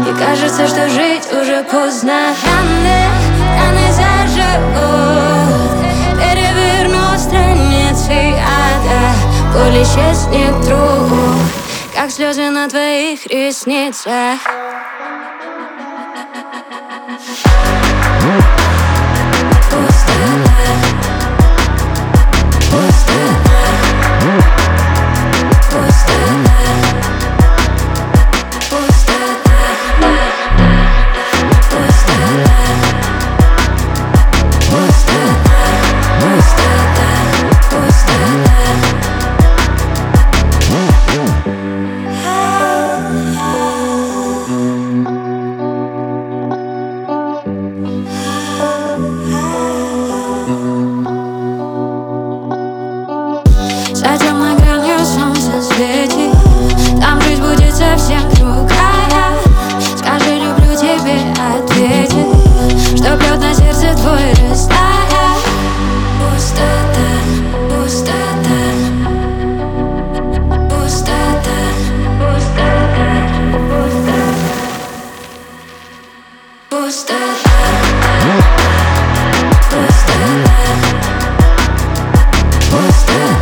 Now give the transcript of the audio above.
И кажется, что жить уже поздно. Раны заживут, переверну страницы ада. Боль исчезнет вдруг, как слезы на твоих ресницах. За темной гранью солнце светит, там жизнь будет совсем другая. Скажи, люблю тебе, ответит, что бьет на сердце твой растая. Пустота, пустота, пустота, пустота, пустота, пустота, пустота, пустота.